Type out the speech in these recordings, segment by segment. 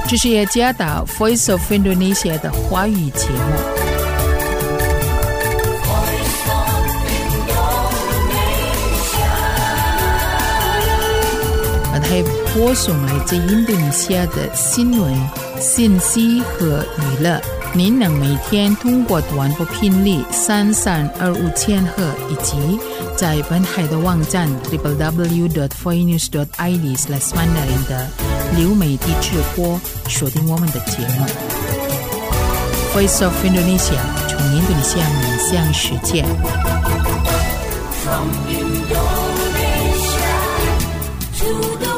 这是耶加达 Voice of Indonesia 的华语节目。还播送来自印度尼西亚的新闻、信息和娱乐。您能每天通过短波频率3325千赫以及在本海的网站 www.voinews.id/mandarin 的流媒体直播锁定我们的节目。Voice of Indonesia 从印度尼西亚面向世界。From Indonesia to the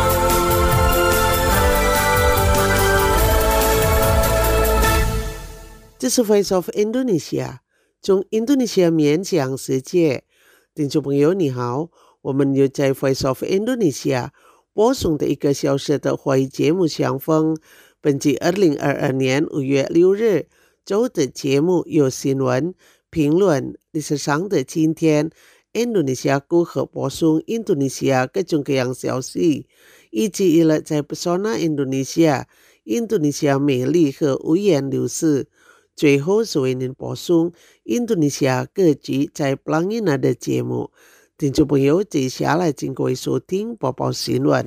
这是 Voice of Indonesia 从印度尼西亚面向世界。听众朋友你好，我们又在 Voice of Indonesia 播送的1个小时的华语节目相逢。本季2022年5月6日周的节目有新闻、评论、历史上的今天、印度尼西亚如何播送印度尼西亚各种各样消息，以及娱乐在 Pesona Indonesia 印度尼西亚美丽和五颜六色。最后是为您播送印度尼西亚各级在 Pelangina 的节目。听众朋友，接下来请各位收听播报新闻。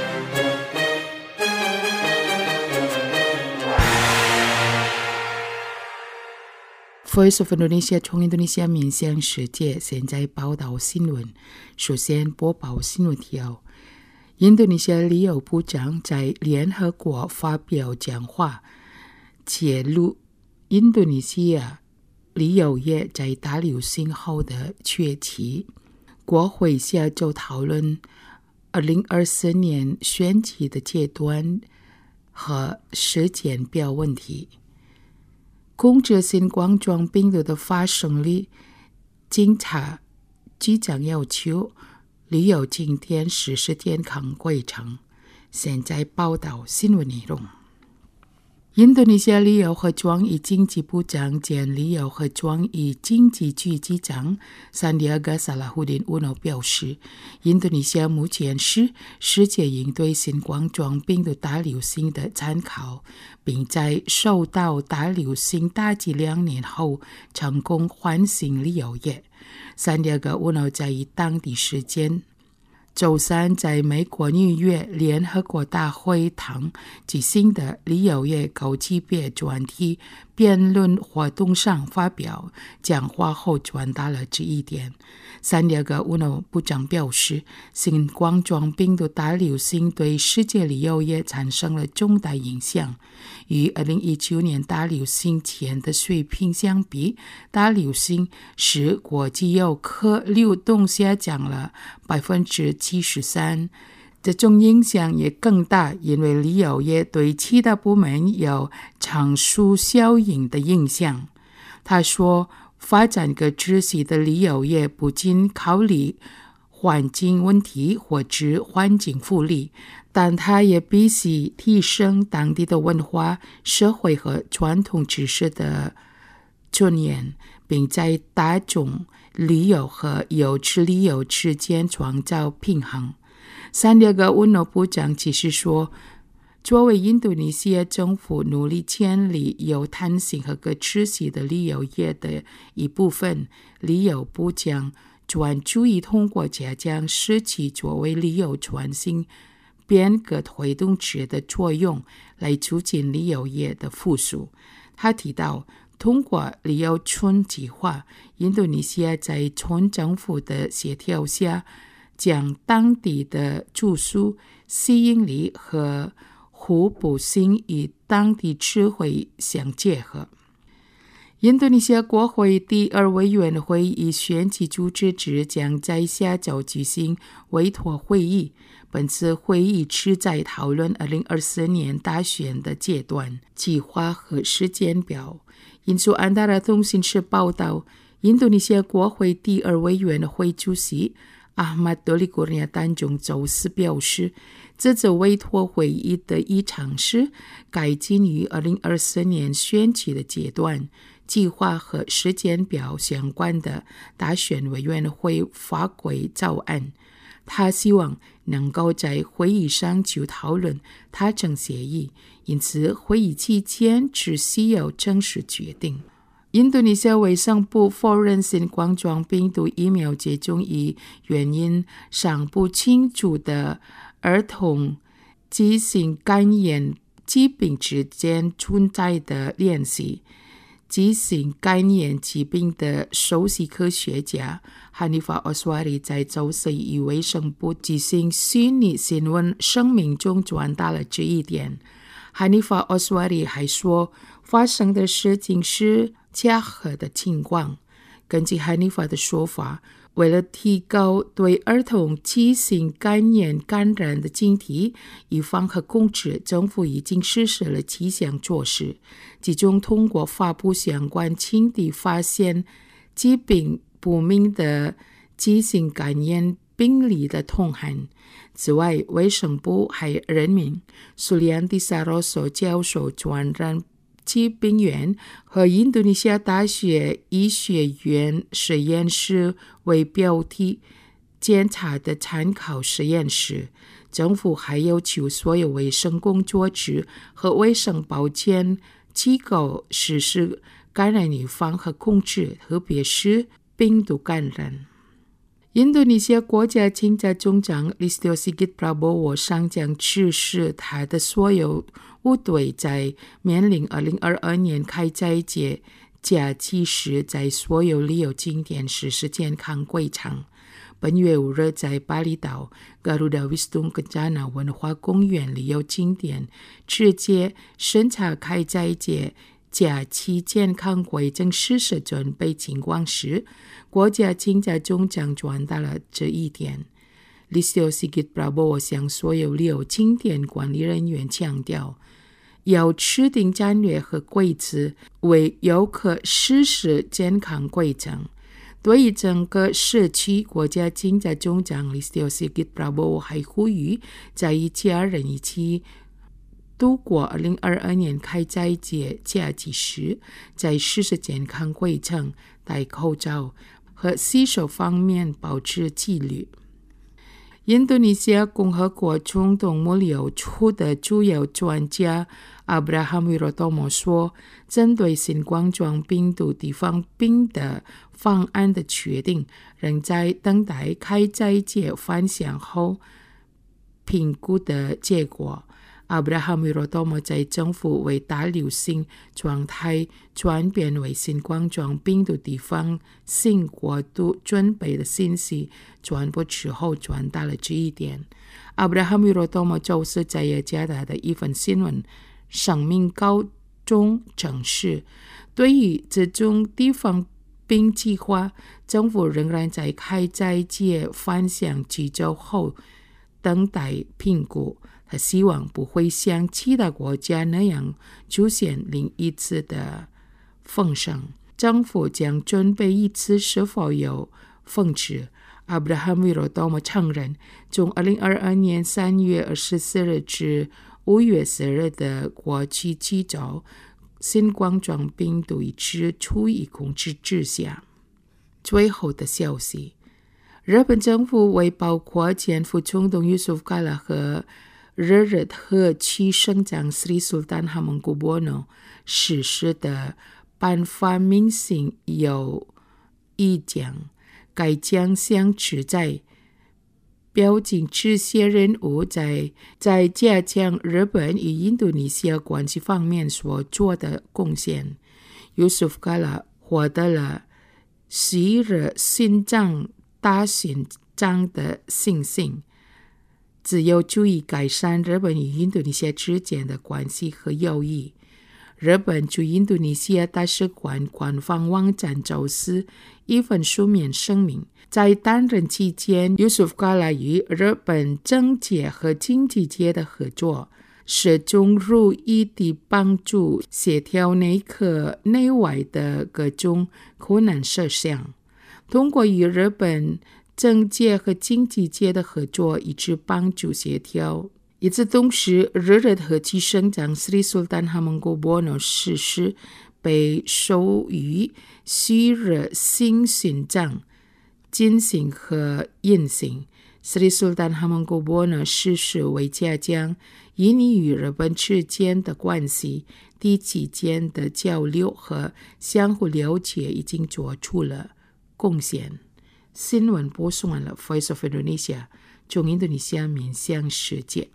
Voice of Indonesia 从印度尼西亚面向世界，现在报道新闻。首先播报新闻提要：印度尼西亚旅游部长在联合国发表讲话，揭露印度尼西亚旅游业在大流行后的崛起。国会下周讨论2024年选举的阶段和时间表问题。控制新冠状病毒的发生率，警察局长要求旅游景点实施健康规程。现在报道新闻内容。印度尼西亚旅游和创意经济部长兼旅游和创意经济局局长Sandiaga Salahuddin Uno 表示，印度尼西亚目前是世界应对新冠状病毒大流行的参考，并在受到大流行打击2年后成功唤醒旅游业。Sandiaga Uno 在当地时间周三在美国纽约联合国大会堂举行的旅游业高级别专题辩论活动上发表讲话后传达了这一点。Sandiaga Uno 部长表示，新冠状病毒大流行对世界旅游业产生了重大影响。与2019年大流行前的水平相比，大流行使国际游客流动下降了73%。这种影响也更大，因为旅游业对其他部门有长数效应的影响。他说，发展可持续的旅游业不仅考虑环境问题或者环境福利，但它也必须提升当地的文化、社会和传统知识的尊严，并在大众旅游和优质旅游之间创造平衡。Sandiaga Uno 部长其实说，作为印度尼西亚政府努力建立有弹性和可持续的旅游业的一部分，旅游部将专注于通过加强社区作为旅游创新变革推动者的作用，来促进旅游业的复苏。他提到，通过旅游村计划，印度尼西亚在村政府的协调下，将当地的住宿、吸引力和互补性与当地智慧相结合。印度尼西亚国会第2委员会以选举组织者将在下周举行委托会议。本次会议旨在讨论2024年大选的阶段计划和时间表。印度安达拉通讯社报道，印度尼西亚国会第2委员会主席Ahmad Doli Kurnia Tanjung 周四表示，这次委托会议的议程是改进于2024年选举的阶段计划和时间表相关的大选委员会法规草案。他希望能够在会议上就讨论达成协议，因此会议期间只需要正式决定。印度尼西亚卫生部否认新冠状病毒疫苗接种以原因尚不清楚的儿童急性肝炎疾病之间存在的联系。急性肝炎疾病的首席科学家哈尼法·奥斯瓦里在周四以卫生部进行虚拟新闻声明中传达了这一点。哈尼法·奥斯瓦里还说，发生的事情是巧合的情况。根据哈尼法的说法，为了提高对儿童急性肝炎感染的警惕、预防和控制，政府已经实施了7项措施，其中通过发布相关情敌发现疾病不明的急性肝炎病例的通函。此外，卫生部还任命苏利安迪萨罗索教授传染疾病院和印度尼西亚大学医学院实验室为标的检查的参考实验室。政府还要求所有卫生工作者和卫生保健机构实施感染预防和控制，特别是病毒感染。印度尼西亚国家警察总长 Listio Sigit Prabowo 上将指示他的所有部队在面临2022年开斋节假期时，在所有旅游景点实施健康规程。本月5日，在巴厘岛 Garuda Wisnu Kencana 文化公园旅游景点直接审查开斋节假期健康规程实施准备情况时，国家警察总长传达了这一点。Listio Sigit Prabowo 向所有旅游景点管理人员强调，要制定战略和规则，为游客实施健康规程。对于整个社区，国家警察总长 Listio Sigit Prabowo 还呼吁在一家人一起度过2022年开斋节假期时，在实施健康规程、戴口罩和洗手方面保持纪律。印度尼西亚共和国总统幕僚处的主要专家 Abraham Wirotomo 说，针对新冠状病毒地方病的方案的决定仍在等待开斋节返乡后评估的结果。Abraham Wirotomo 在政府为大流行状态转变为新冠状病毒地方性过度准备的信息传播之后传达了这一点。Abraham Wirotomo 周四在雅加达的一份新闻声明稿中证实，对于这种地方病计划，政府仍然在开斋节返乡几周后等待评估。他希望不会像其他国家那样出现另一次的封城。政府将准备一次是否有封制。Abraham Wirotomo 承认，从2022年3月24日至5月10日的过去7周，新冠状病毒一直处于控制之下。最后的消息，日本政府为包括前副总统 Yusuf Kala 和日日特区省长 Sri Sultan Hamengkubuwono 实施的颁发明信有意见，该奖项旨在标记这些人物在加强日本与印度尼西亚关系方面所做的贡献。Yusuf Kala 获得了昔日县长大勋章的信心，只有注意改善日本与印度尼西亚之间的关系和友谊。日本驻印度尼西亚大使馆官方网站周四一份书面声明，在担任期间 Yusuf Kala 与日本政界和经济界的合作是重如意地帮助协调内阁内外的各种困难事项。通过与日本政界和经济界的合作，一直帮助协调。与此同时，日日特区省长 Sri Sultan Hamengkubuwono 逝世，被授予昔日新勋章金星和银星。 Sri Sultan Hamengkubuwono逝世为嘉奖，以你与日本之间的关系、地期间的交流和相互了解已经做出了贡献。新闻播送完了 Voice of Indonesia， 从印度尼西亚面向世界。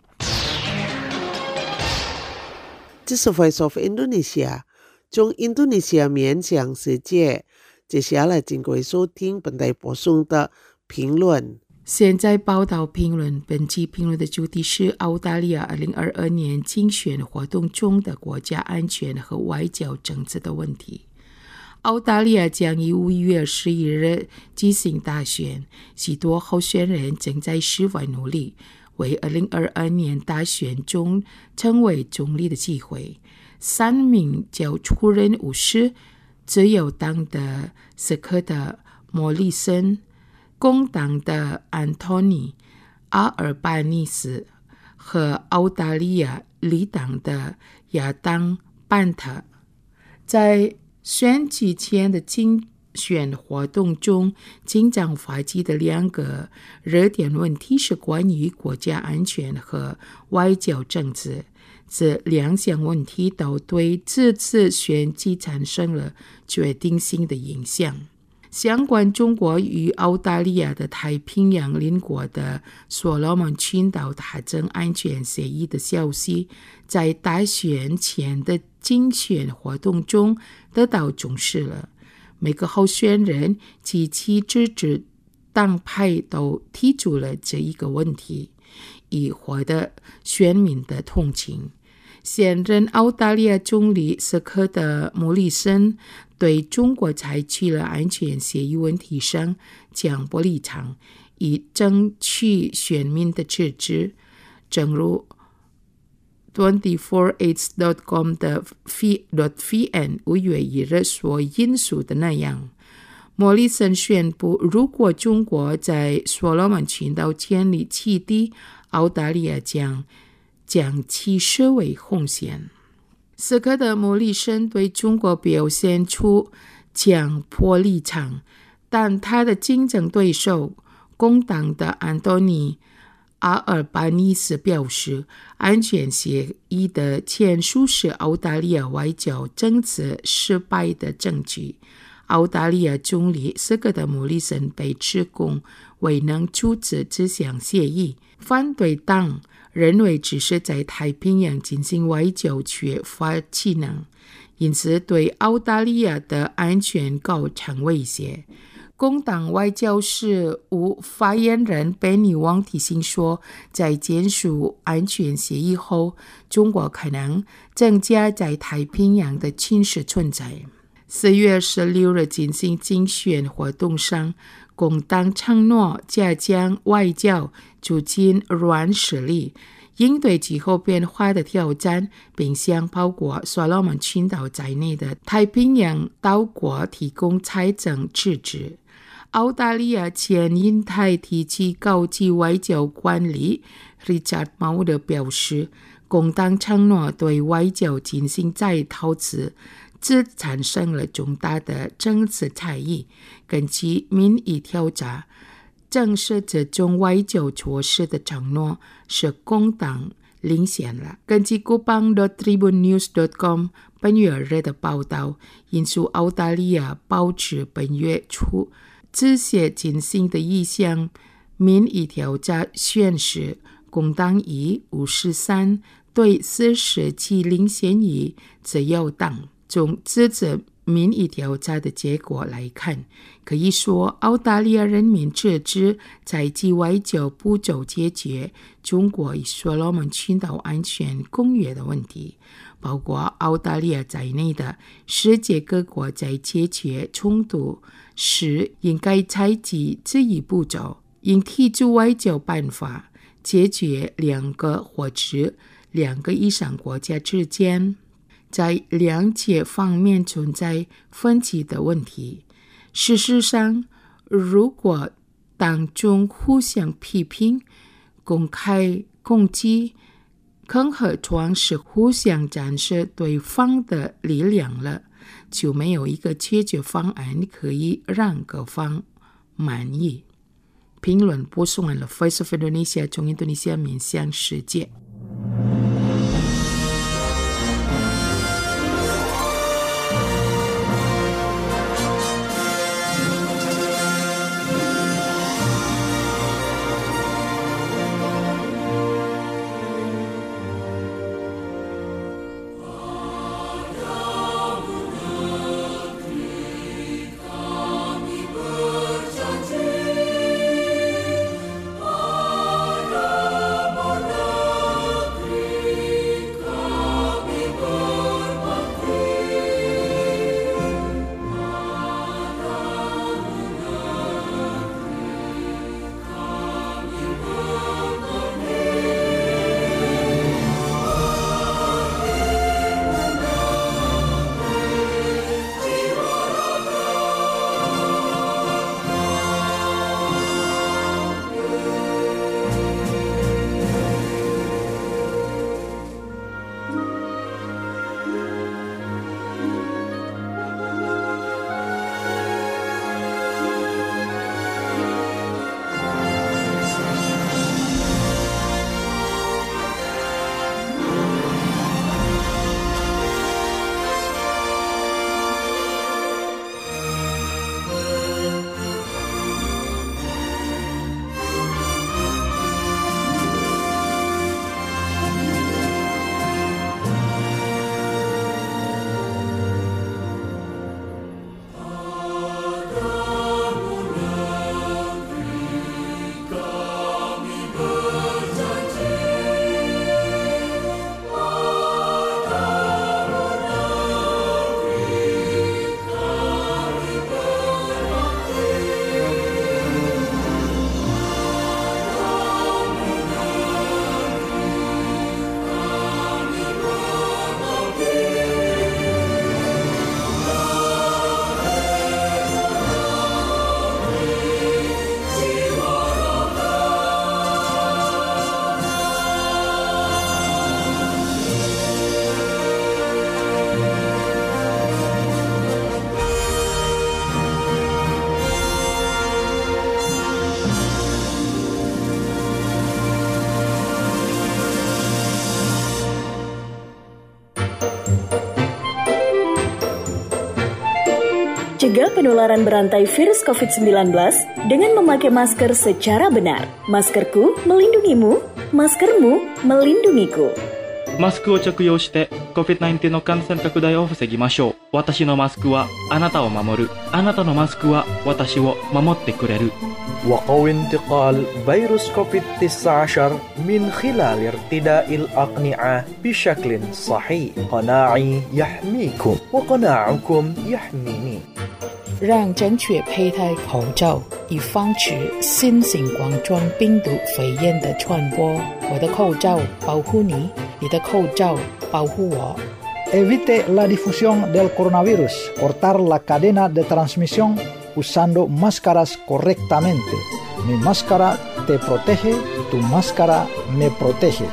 这是 Voice of Indonesia， 从印度尼西亚面向世界。接下来请各位收听本台播送的评论。 现在报道评论，本期评论的主题是澳大利亚2022年竞选活动中的国家安全和外交政策的问题。澳大利亚将于5月11日举行大选，许多候选人正在室外努力，为2022年大选中成为总理的机会。3名较出任务实，自由党的斯科特·莫里森、工党的安东尼·阿尔巴尼斯和澳大利亚绿党的亚当·班特，在选举前的竞选活动中，经常发起的2个热点问题是关于国家安全和外交政策。这2项问题都对这次选举产生了决定性的影响。相关中国与澳大利亚的太平洋邻国的所罗门群岛达成安全协议的消息，在大选前的竞选活动中得到重视了。每个候选人及其支持党派都提出了这一个问题，以获得选民的同情。现任澳大利亚总理斯科特·莫里森对中国采取了安全协议问题上强迫立场，以争取选民的支持。正如 24h.com 的 .vn 5月1日所引述的那样，莫里森宣布，如果中国在所罗门群岛建立基地，澳大利亚将其视为红线。斯科特·莫里森对中国表现出强迫立场，但他的竞争对手工党的安东尼·阿尔巴尼斯表示，安全协议的签署是澳大利亚外交政策失败的证据。澳大利亚总理斯科特·莫里森被指控未能阻止这项协议，反对党认为只是在太平洋进行外交缺乏技能，因此对澳大利亚的安全构成威胁。工党外交事务发言人贝尼旺提醒说，在签署安全协议后，中国可能增加在太平洋的军事存在。4月16日进行竞选活动上，工党承诺加强外交，促进软实力，应对气候变化的挑战，并向包括所罗门群岛在内的太平洋岛国提供财政支持。澳大利亚前印太地区高级外交官吏 Richard Maude 表示，工党承诺对外交进行再投资，这产生了重大的政治差异。根据民意调查，正是这种外交措施的承诺使工党领先了。根据 Kupang.tribunnews.com 本月日的报道，引述澳大利亚报纸本月初这些进行的一项民意调查显示，工党以53对47领先于自由党。从这次民意调查的结果来看，可以说澳大利亚人民支持采取外交步骤解决中国与所罗门群岛安全公约的问题，包括澳大利亚在内的世界各国在解决冲突时应该采取这一步骤，应提出外交办法，解决2个或者2个以上国家之间在两界方面存在分歧的问题。事实上，如果当中互相批评、公开攻击，更何况是互相展示对方的力量了，就没有一个解决方案可以让各方满意。 评论播送完了 Voice of Indonesia 从印度尼西亚面向世界。 Cegah penularan berantai virus COVID-19 dengan memakai masker secara benar. Maskerku melindungimu, maskermu melindungiku. マスクを着用して COVID-19 の感染拡大を防ぎましょう。私のマスクはあなたを守る。あなたのマスクは私を守ってくれる。 وقوي انتقال فيروس كوفيد-19 من خلال ارتداء الأقنعة بشكل صحيح. قناعي يحميكم وقناعكم يحميني. 让正确佩戴口罩，以防止新型冠状病毒肺炎的传播。我的口罩保护你，你的口罩保护我。 Evite la difusión del coronavirus. Cortar la cadena de transmisión usando máscaras correctamente. Mi máscara te protege, tu máscara me protege.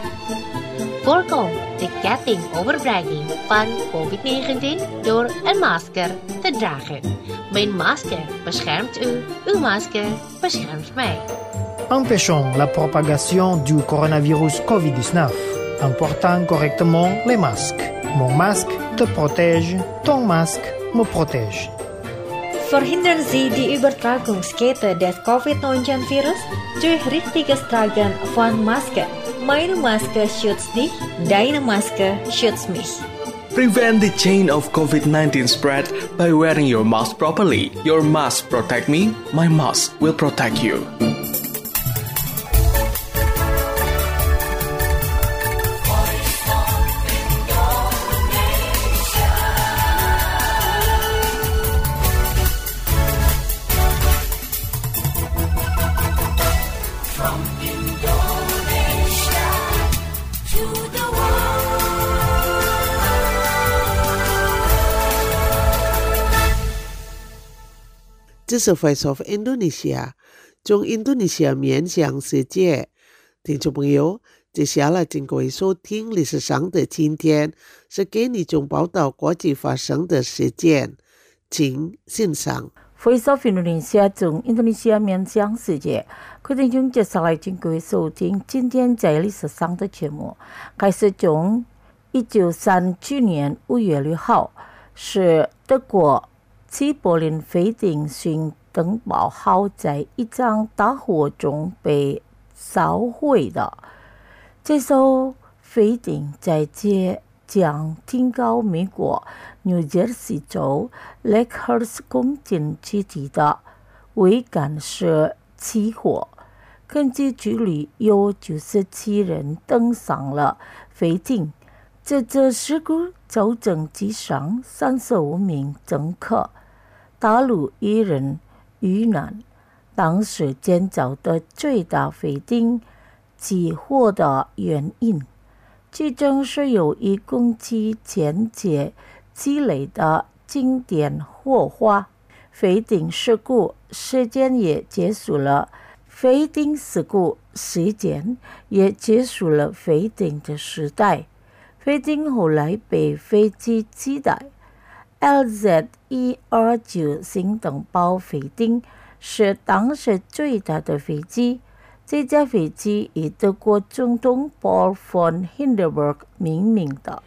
Voorkom de ketting overbrenging van COVID-19 door een masker te dragen. Mijn masker beschermt u, uw masker beschermt mij. Empêchons la propagation du coronavirus COVID-19 en portant correctement les masques. Mon masque te protège, ton masque me protège. Verhindern Sie die Übertragungskette des COVID-19-Virus durch richtiges Tragen von Maske. Meine Maske schützt dich, deine Maske schützt mich. Prevent the chain of COVID-19 spread by wearing your mask properly. Your mask protect me, my mask will protect you. 这是 Voice of Indonesia 从印度尼西亚面向世界。听众朋友，接下来请各位收听历史上的今天，是给你从报道国际发生的事件，请欣赏。 Voice of Indonesia 从印度尼西亚面向世界，各位听众接下来请各位收听今天在历史上的节目。开始从1937年5月6号，是德国齐柏林飞艇型登堡号在一场大火中被烧毁的。这艘飞艇在即将停靠美国纽泽西州雷克尔斯空军基地的桅杆时起火，根据记录有97人登上了飞艇。这次事故造成机上35名乘客大陆1人遇难。当时建造的最大飞艇起火的原因，其中是由1公斤前节积累的经典火花。飞艇事故事件也结束了飞艇事故事件，也结束了飞艇的时代。飞艇后来被飞机替代。LZ-129 型登堡飞艇是当时最大的飞机。这架飞机以德国总统 Paul von Hindenburg 命名的。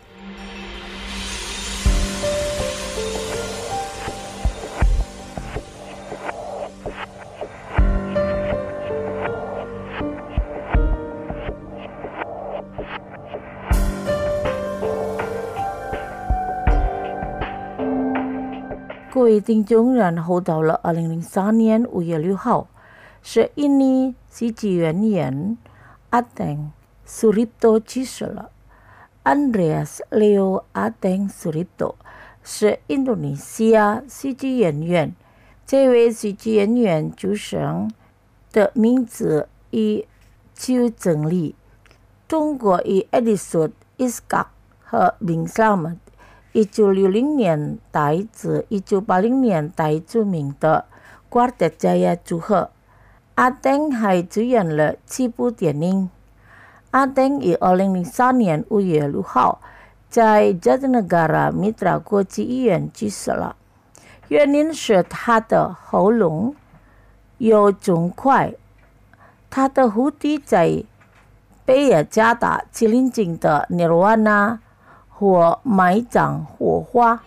各位听众，然后到了2003年5月6号，是印尼喜剧演员Ateng Suripto 去世了。Andreas Leo Ateng Suripto 是印度尼西亚喜剧演员。这位喜剧演员出生的名字已就整理，通过以 Edison Iskak 和 Bin Slamet 1960年代至1980年代著名的 Quartet Jaya 组合。阿登还主演了7部电影。阿登于2003年5月6号在Jatinegara Mitra 国际医院去世了，原因是他的喉咙有肿块。他的胡迪在贝尔加达吉林境的尼罗瓦纳或埋葬火花。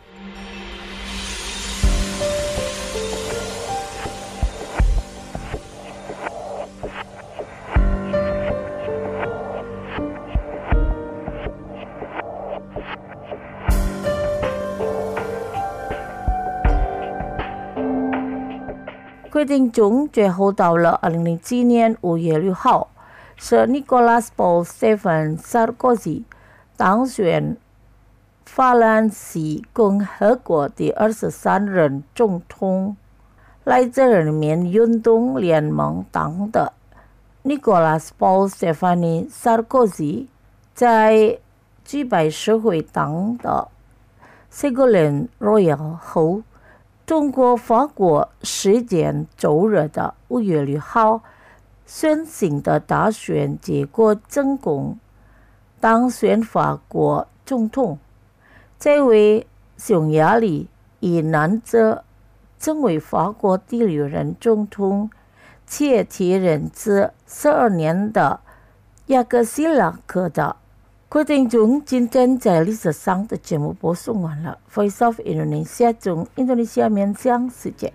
决定中最后到了2007年5月6号，是 Nicolas Paul Stephen Sarkozy 当选法兰西共和国第23任总统。来自人民运动联盟党的 Nicolas Paul Stephen Sarkozy 在击败社会党的 Ségolène Royal 后，通过法国时间周日的5月6号宣行的大选结果成功，当选法国总统。这位匈牙利裔男子成为法国第6任总统，且替任至12年的雅各希拉克的。各位听众，今天在历史上的节目播送完了。Voice of Indonesia 从印度尼西亚面向世界。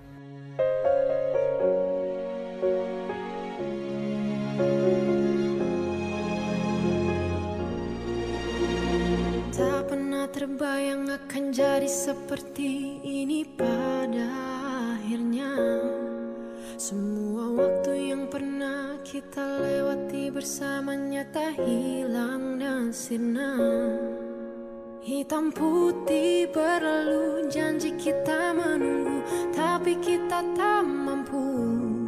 Tak pernah terbayang akan jadi seperti ini pada akhirnya. Semua waktu yang pernah kita lewati bersamanya tak hilang dan sirna. Hitam putih berlalu, janji kita menunggu, tapi kita tak mampu.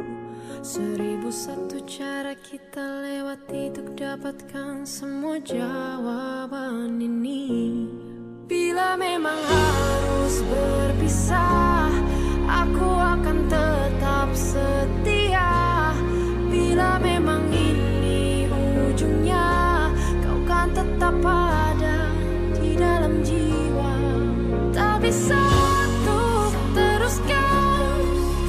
1001 cara kita lewati untuk dapatkan semua jawaban ini. Bila memang harus berpisah, aku akan tetap setia. Bila memang ini ujungnya, kau kan tetap ada di dalam jiwa. Tak bisa untuk teruskan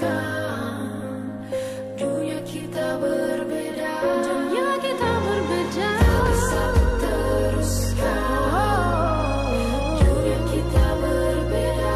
teruskan. Dunia kita berbeda, dunia kita berbeda, tak bisa ku teruskan. Dunia kita berbeda,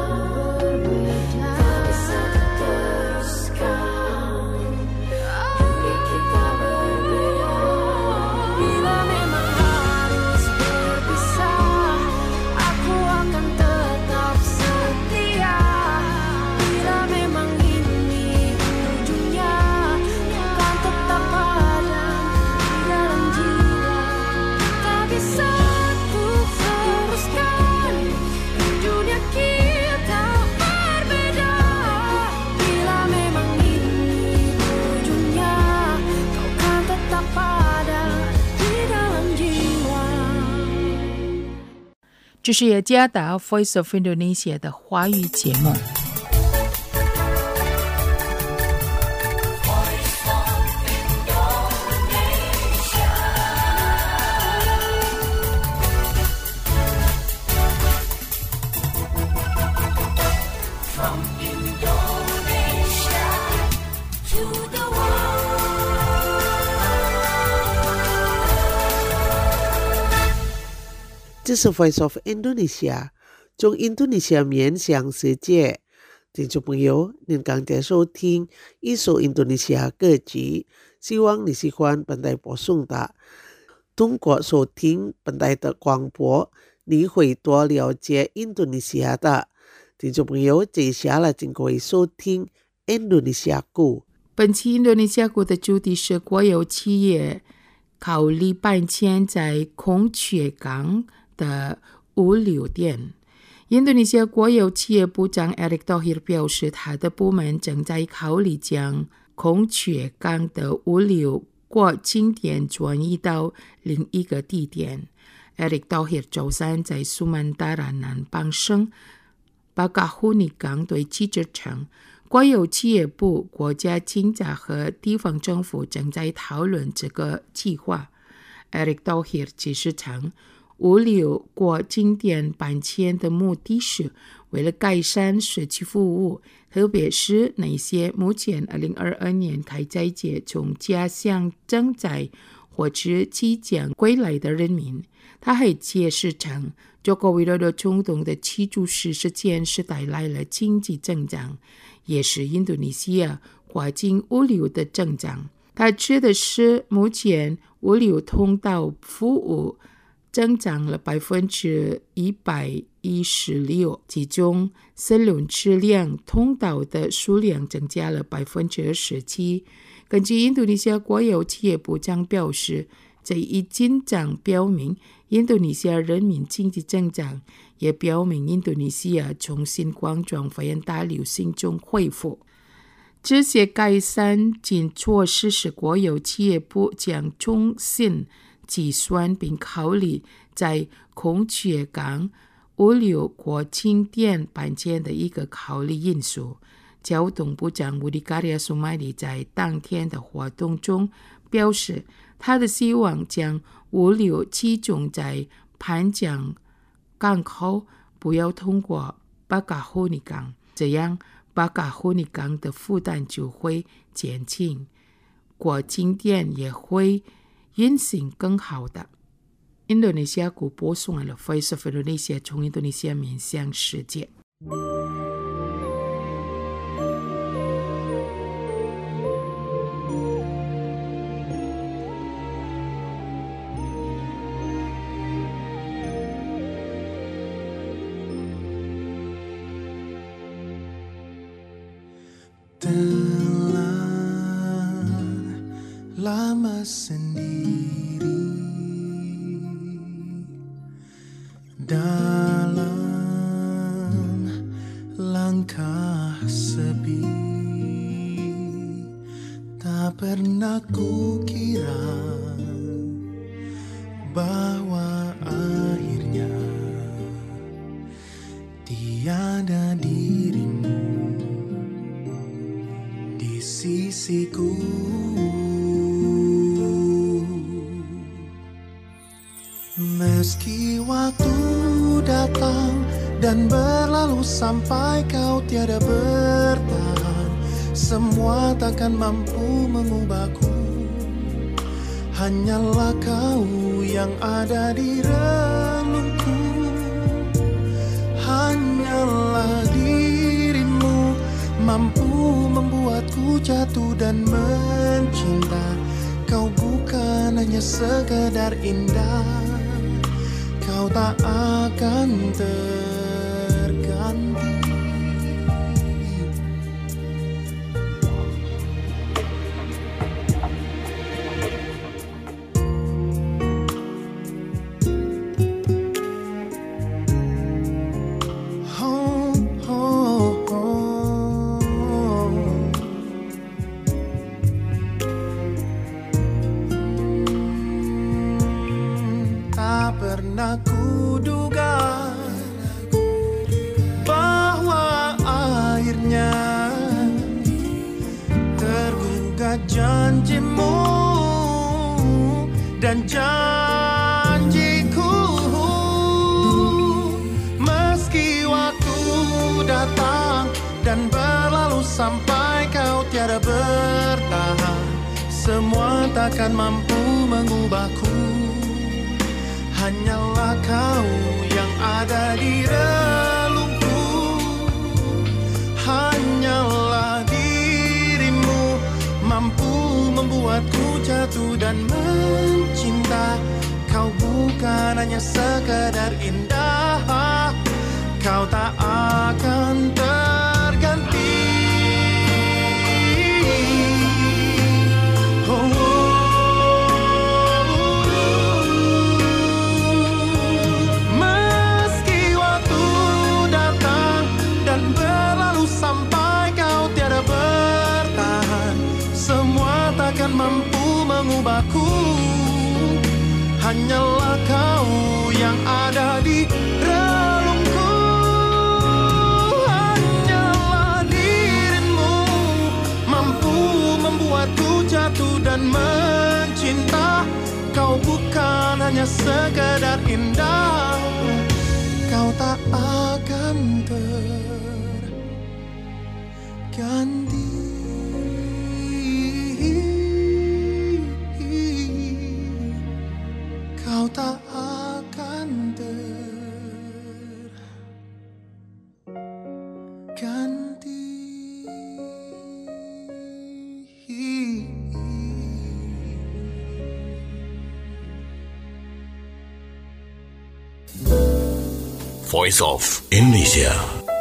tak bisa ku teruskan. Dunia kita berbeda. Bila memang harus berpisah, aku akan tetap setia. Bila memang ini ujungnya, akan tetap ada di dalam jiwa. Tak bisa ku teruskan. Dunia kita berbeda. Bila memang ini ujungnya, kau kan tetap ada di dalam jiwa. 这是雅加达 Voice of Indonesia 的华语节目。 这是 Voice of Indonesia， 从印度尼西亚面向世界。听众朋友，您刚才收听一首印度尼西亚歌曲，希望你喜欢本台播送的。通过收听本台的广播，你会多了解印度尼西亚的。听众朋友，接下来请各位收听印度尼西亚歌。 本期印度尼西亚歌的主题是国有企业考虑搬迁在孔雀港的物流店。印度尼西亚国有企业部长 Erick Thohir 表示，他的部门正在考虑将孔雀港的物流国境店转移到另一个地点。Erick Thohir 周三在苏曼达拉南邦省巴嘎胡尼港对记者称，国有企业部、国家警察和地方政府正在讨论这个计划。Erick Thohir 解释称，物流国境店搬迁的目的是为了改善社区服务，特别是那些目前2022年开斋节从家乡正在或者即将归来的人民。他还解释称，中国为了中东的七主事事件是带来了经济增长，也是印度尼西亚跨境物流的增长。他指的是目前物流通道服务增长了116%，其中三轮车辆通道的数量增加了27%。根据印度尼西亚国有企业部长表示，这一进展表明印度尼西亚人民经济增长，也表明印度尼西亚从新冠状肺炎大流行中恢复。这些改善新措施使国有企业部将重新计算并考虑在孔雀港物流国境店搬迁的一个考虑因素。交通部长Budi Karya Sumadi在当天的活动中表示，他的希望将物流集中在潘江港口，不要通过巴嘎胡尼港，这样巴嘎胡尼港的负担就会减轻，国境店也会运行更好的。印度尼西亚国播送了 Voice of Indonesia 从印度尼西亚面向世界。 Telah lama sendiri dalam langkah sepi, tak pernah kukira bahwa akhirnya tiada dirimu di sisiku. Meski waktu datang dan berlalu sampai kau tiada bertahan, semua takkan mampu mengubahku. Hanyalah kau yang ada di relungku. Hanyalah dirimu mampu membuatku jatuh dan mencinta. Kau bukan hanya sekedar indah, kau tak akan terganti. Pernah kuduga bahwa akhirnya tergugat janjimu dan janjiku. Meski waktu datang dan berlalu sampai kau tiada bertahan, semua takkan mampu mengubahku. Hanyalah kau yang ada di relungku. Hanyalah dirimu mampu membuatku jatuh dan mencinta. Kau bukan hanya sekedar indah, kau tak akan terganti. Mampu mengubahku. Hanyalah kau yang ada di relungku. Hanyalah dirimu mampu membuatku jatuh dan mencinta. Kau bukan hanya sekedar indah, kau tak akan terganti. Kau tak akan terganti. Voice of Indonesia.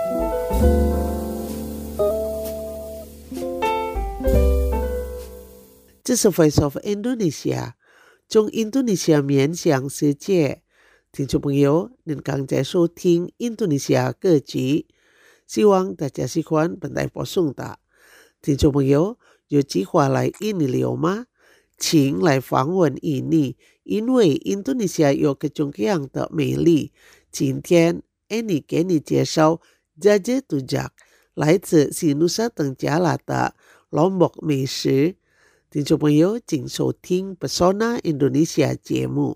This is Voice of Indonesia。中印度尼西亚面向世界，听众朋友，您刚才收听印度尼西亚歌曲，希望大家喜欢本台播送的。听众朋友，有计划来印尼旅游吗？请来访问印尼，因为印度尼西亚有各种各样的美丽。今天，Annie 给你介绍 Jajah Tujak， 来自西努沙登加拉的Lombok美食。听众朋友，请收听 Pesona Indonesia 节目。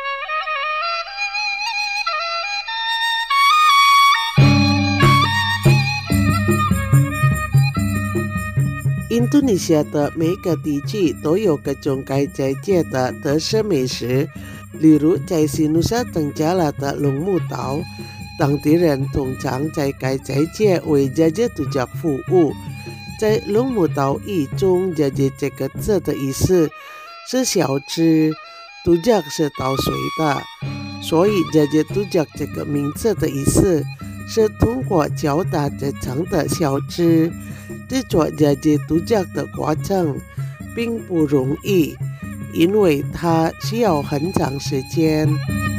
印度尼西亚的每个地区都有各种该斋戒的特色美食，例如在西努沙登加拉的龙目岛，当地人通常在该斋戒为Jajah Tujak服务。在龙目岛语中，Jajah这个字的意思是小吃，Tujak是倒水的，所以Jajah Tujak这个名字的意思是通过较大制成的小吃。制作Jajah Tujak的过程并不容易，因为它需要很长时间。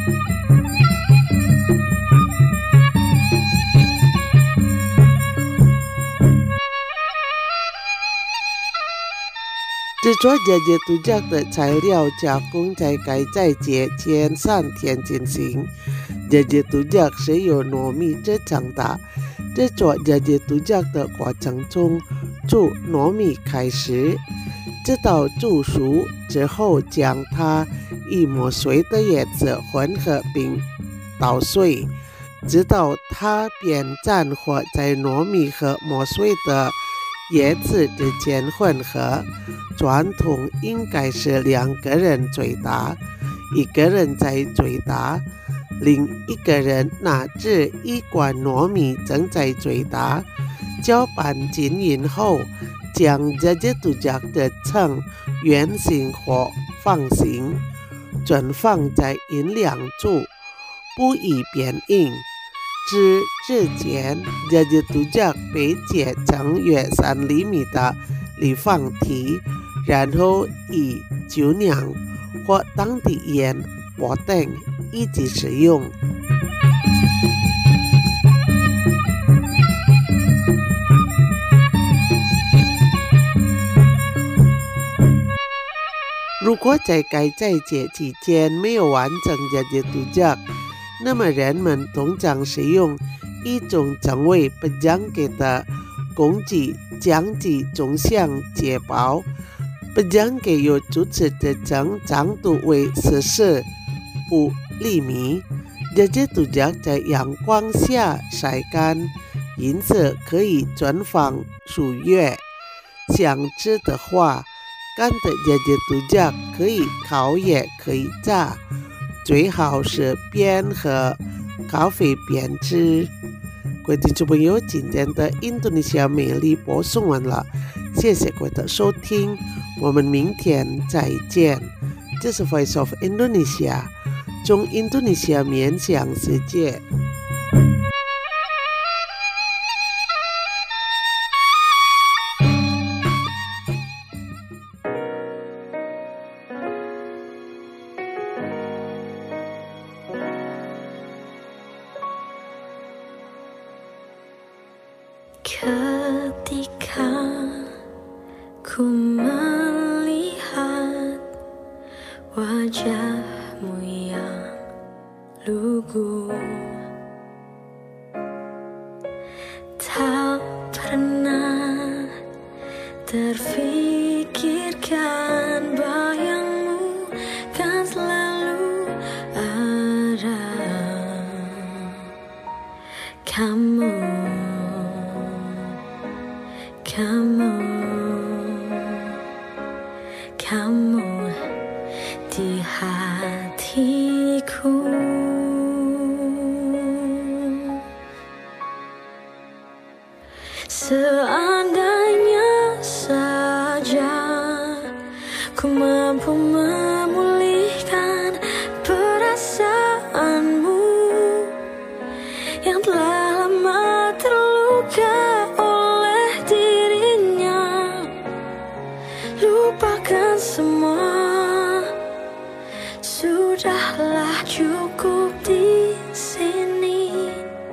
制作Jajah Tujak的材料加工在该斋节前3天进行。Jajah Tujak是由糯米制成的。制作Jajah Tujak的过程中，煮糯米开始，直到煮熟之后，将它与磨碎的叶子混合并捣碎，直到它便战火在糯米和磨碎的言辞之间混合，传统应该是2个人嘴答，1个人在嘴答，另一个人拿着一罐糯米正在嘴答。搅拌均匀后，将Jajatujak的秤圆形或方形准放在银两处，不宜变硬。之间Jajatujak被切成约3厘米的立方体，然后以酒酿或当地盐、薄蛋一起食用。如果在该斋戒期间没有完成Jajatujak，那么人们通常使用一种称为Pejangke的工具将其纵向解剖。Pejangke 有主持特征，长度为14.5厘米。JajatuJak 在阳光下晒干，因此可以存放数月。想吃的话，干的Jajatujak可以烤也可以炸，最好是边喝咖啡边吃。各位听众朋友，今天的印度尼西亚美丽播送完了，谢谢各位的收听，我们明天再见。这是 Voice of Indonesia， 从印度尼西亚面向世界。 Ketika ku melihat wajahmu yang lugu, tak pernah terfikirkan bayangmu kan selalu ada. Kamu di hatiku. Seandainya saja ku mampu memulihkan perasaanmu yang telah lama terluka oleh dirinya. Lupakan semua, sudahlah cukup di sini.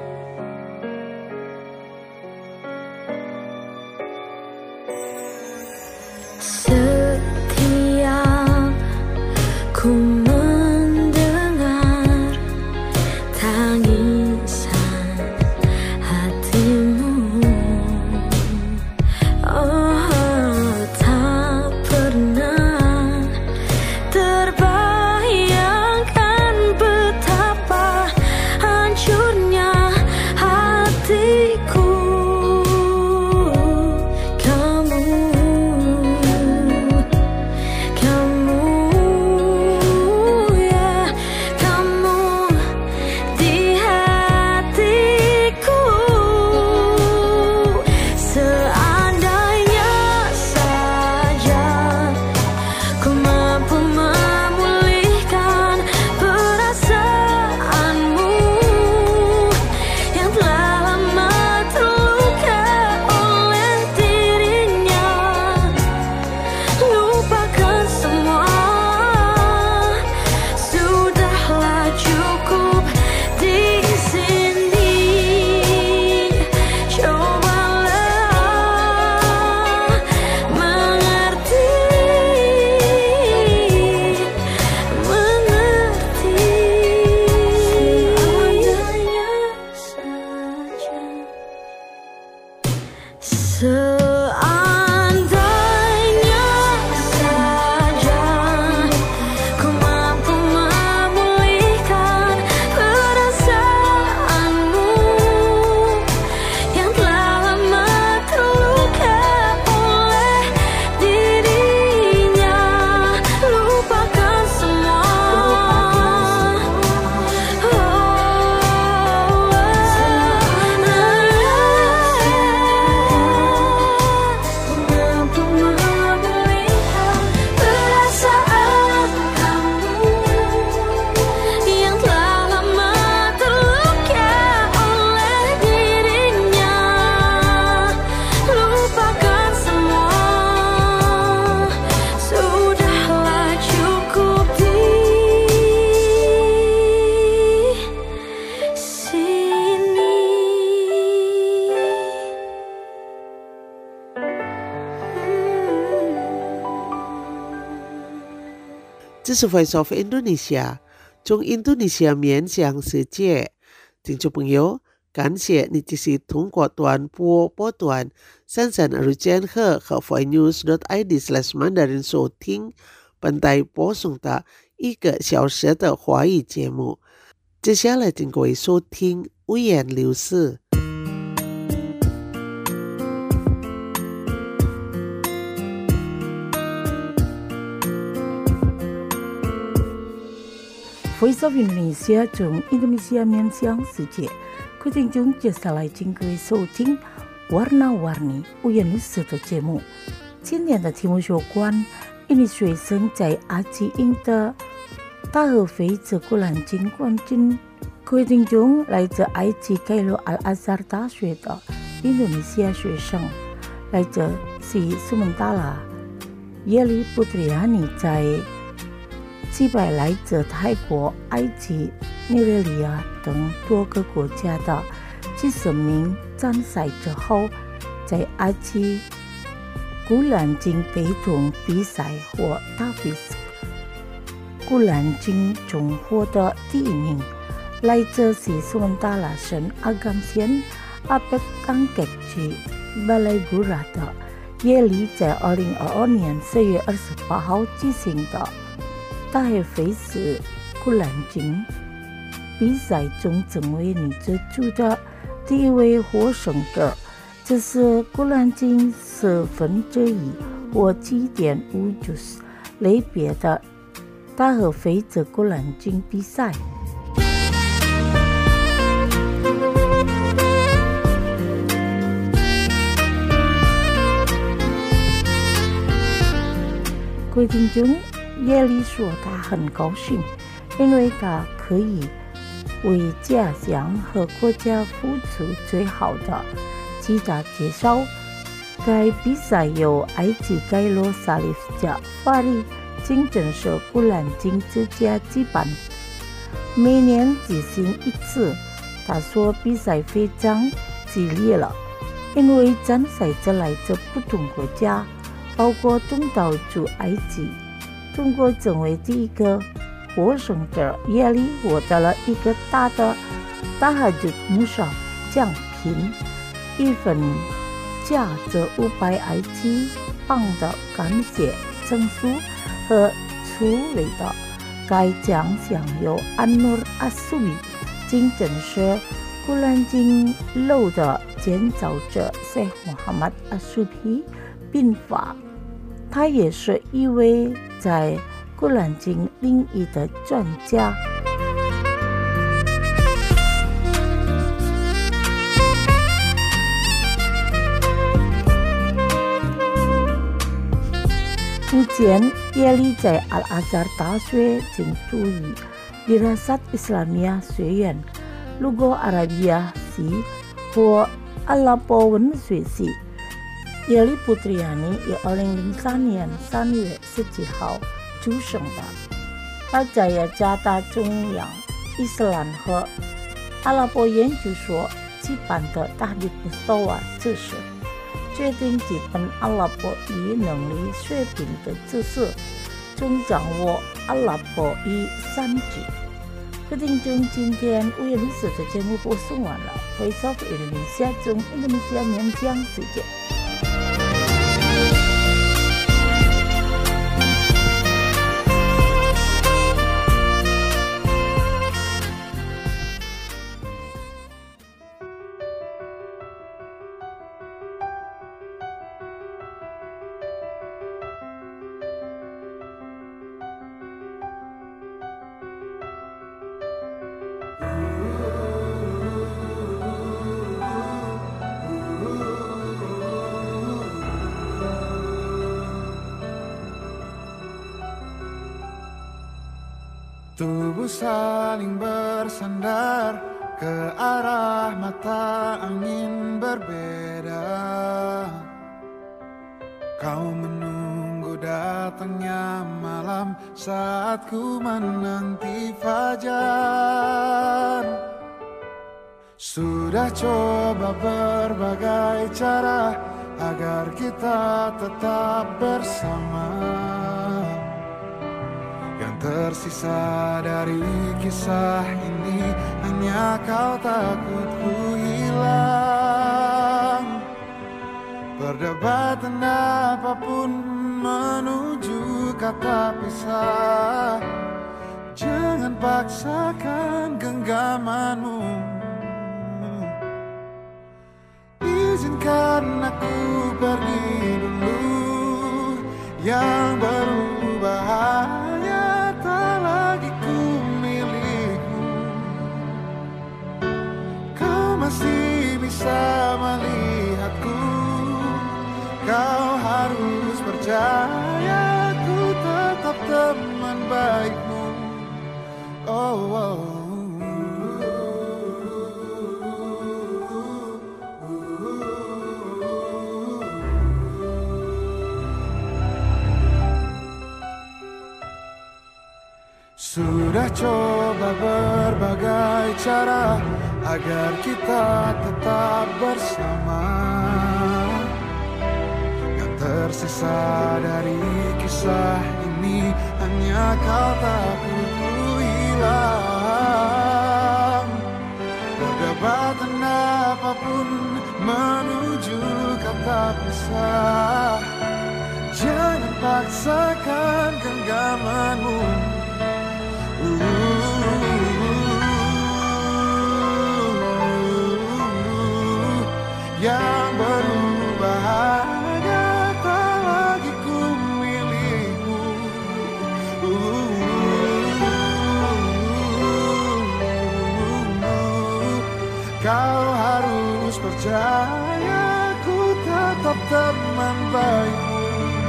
Setiap ku mendengar tangisan hatimu, tak pernah terbayangkan betapa hancurnya hatiku. Kamu 这是 Voice of Indonesia， 从印度尼西亚面向世界。听众朋友，感谢你继续通过短波波段33日间和 voinews.id/Mandarin 收听本台播送的1个小时的华语节目。接下来请各位收听五言六事。 Voice of Indonesia 从印度尼西亚面向世界，各位听众接下来请各位收听 Warna-Warni 五言六事的节目。今天的题目有关印尼学生在阿基赢得大合肥泽古兰经冠军。各位听众，来自埃及盖罗阿阿扎尔大学的印度尼西亚学生，来自Sementara耶利布特里亚尼在击败来自泰国、埃及、尼日利亚等多个国家的几十名参赛者后，在阿基古兰经背诵比赛或大比古兰经中获得第1名。来自Sementara省阿甘县阿北冈格区Balai Gura的耶利在2022年4月28号举行的大合肥寺古兰经比赛中成为女子组的第1位获胜者。这是古兰经1/4或7.5就是类别的大合肥泽古兰经比赛。各位听众，耶利说他很高兴，因为他可以为家乡和国家付出最好的。记者介绍，该比赛由埃及盖罗萨利夫加法律竞争社古兰经之家举办，每年举行1次。他说比赛非常激烈了，因为参赛者来自不同国家，包括东道主埃及。中国成为第1个获胜者，耶利获得了一个大的大哈吉穆沙奖品，1份价值500埃及镑的感谢证书和处理的该奖项由安努尔阿苏比竞争社古兰经楼的建造者Sheikh Muhammad Asubi颁发。他也是一位在古兰经领域的专家。目前，耶利在阿阿扎尔大学正读于Dirasat Islamiyah学院、路过阿拉比亚系或阿拉伯文学系。耶利布特里亚尼于2003年3月17号出生的。他在雅加达中央伊斯兰和阿拉伯研究所举办的大力布索瓦知识，决定基本阿拉伯语能力水平的知识，总掌握阿拉伯语3级。各位听众，今天5月6日的节目播送完了。Voice of Indonesia 从印度尼西亚面向世界。 Tubuh saling bersandar ke arah mata angin berbeda. Kau menunggu datangnya malam saat ku menanti fajar. Sudah coba berbagai cara agar kita tetap bersama. Yang Yang tersisa dari kisah ini hanya kau takut ku hilang. Perdebatan apapun menuju kata pisah. Jangan paksakan genggamanmu. Izinkan aku pergi dulu. Yang berubah hanya tak lagi ku milikmu. Kau masih bisa melihatku. Kau harus percaya ku tetap teman baikmu. Oh, oh. Sudah coba berbagai cara agar kita tetap bersama. Yang tersisa dari kisah ini hanya kau takut ku hilang. Perdebatan apapun menuju kata pisah. Jangan paksakan genggamanmu. Yang berubah hanya tak lagi ku milikmu. Kau harus percaya ku tetap teman baikmu.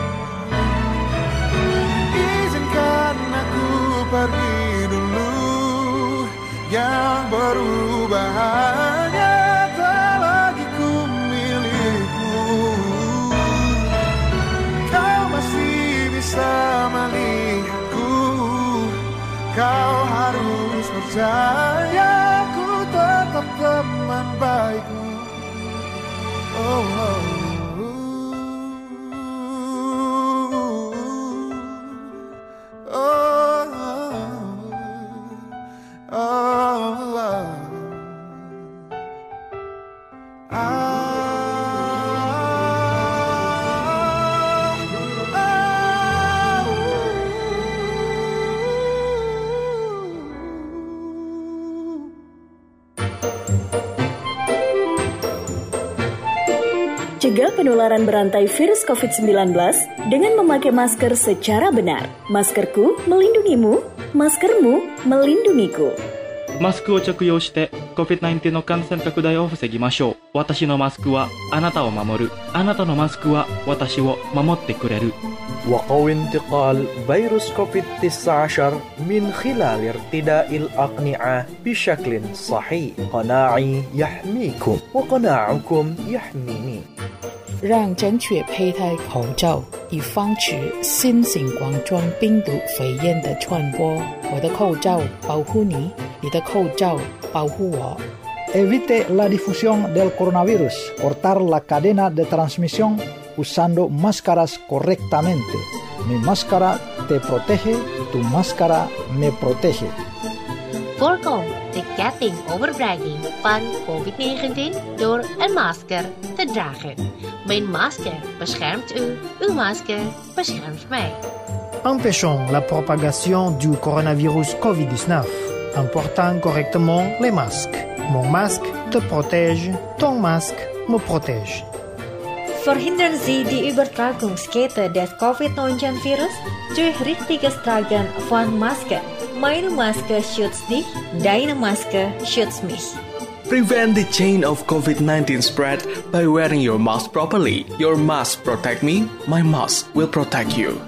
Izinkan aku pergi dulu. Yang berubah hanya tak lagi ku milikmu. Kau masih bisa melihatku. Kau harus percaya ku tetap teman baikmu. Oh, oh. Cegah penularan berantai virus COVID-19 dengan memakai masker secara benar. Maskerku melindungimu, maskermu melindungiku. マスクを着用して COVID-19 の感染拡大を防ぎましょう。私のマスクはあなたを守る。あなたのマスクは私を守ってくれる。 وقوي انتقال فيروس كوفيد-19 من خلال ارتداء الأقنعة بشكل صحيح. قناعي يحميكم وقناعكم يحميني. 让正确佩戴口罩，以防止新型冠状病毒肺炎的传播。我的口罩保护你，你的口罩保护我。 Evite la difusión del coronavirus. Cortar la cadena de transmisión usando máscaras correctamente. Mi máscara te protege, tu máscara me protege. Voorkom de ketting overbrenging van COVID-19 door een masker te dragen. Mijn masker beschermt u, uw masker beschermt mij. Empêchons la propagation du coronavirus COVID-19 en portant correctement les masques. Mon masque te protège, ton masque me protège. Verhindern Sie die Übertragungskette des Covid-19-Virus durch richtiges Tragen von Masken. Meine Maske schützt dich, deine Maske schützt mich. Prevent the chain of COVID-19 spread by wearing your mask properly. Your mask protect me, my mask will protect you.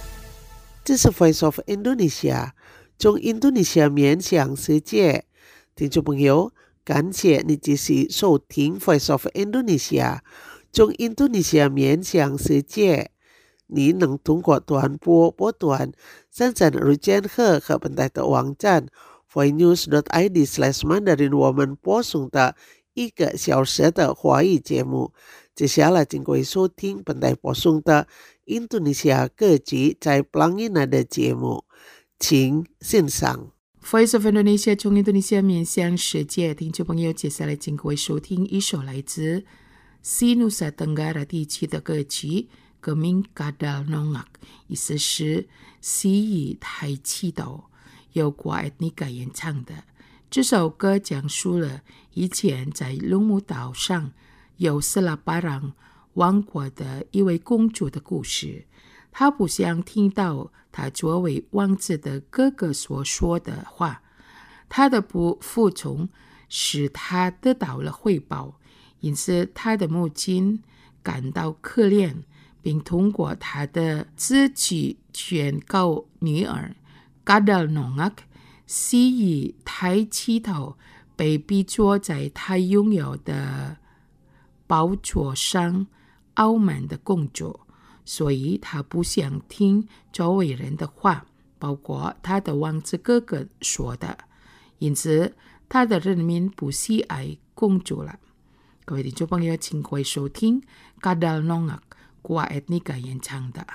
This is Voice of Indonesia， 从印度尼西亚面向世界， 听众朋友，感谢你继续收听 Voice of Indonesia， 从印度尼西亚面向世界。你能通过短波波段生产日间课和本台的网站 voinews.id/mandarin 我们播送的1个小时的华语节目。接下来请各位收听本台播送的印度尼西亚各级在 Pelangina 的节目，请欣赏。 Voice of Indonesia 从印度尼西亚面向世界，听众朋友，接下来请各位收听一首来自西努萨登嘎拉地区的歌曲《革命Kadal Nongak》，意思是西语台祈祷，由瓜埃尼嘎演唱的。这首歌讲述了以前在龙目岛上有斯拉巴朗王国的一位公主的故事。她不想听到她作为王子的哥哥所说的话，她的不服从使她得到了回报，因此她的母亲感到可怜，并通过她的自己宣告女儿 Kadal Nongak 西语台祈祷被逼坐在她拥有的宝座上傲慢的公主，所以她不想听周围人的话，包括她的王子哥哥说的，因此她的人民不喜爱公主了。各位听众朋友，请各位收听 Kadal Nongak 瓜埃尼嘎演唱的。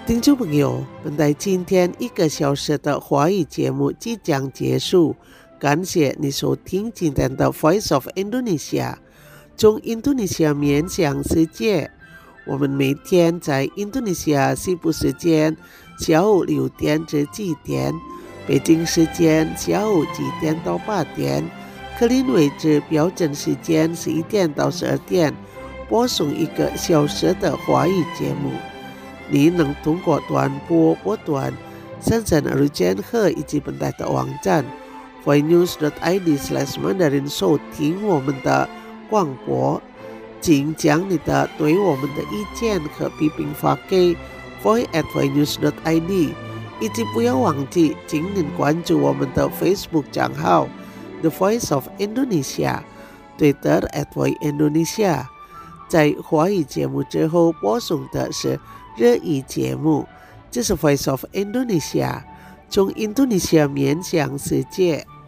听众朋友，本台今天1个小时的华语节目即将结束，感谢你收听今天的 Voice of Indonesia， 从印度尼西亚面向世界。我们每天在印度尼西亚西部时间下午6点至7点，北京时间下午7点到8点，克林威治标准时间11点到12点，播送1个小时的华语节目。你能通过短波波段、深圳日间和以及本台的网站 voinews.id/mandarin 收听我们的广播。请将你的对我们的意见和批评发给 voice@voinews.id， 以及不要忘记请您关注我们的 Facebook 账号 The Voice of Indonesia， Twitter @voiceindonesia。 在华语节目之后播送的是日语节目，这是 Voice of Indonesia， 从印度尼西亚面向世界。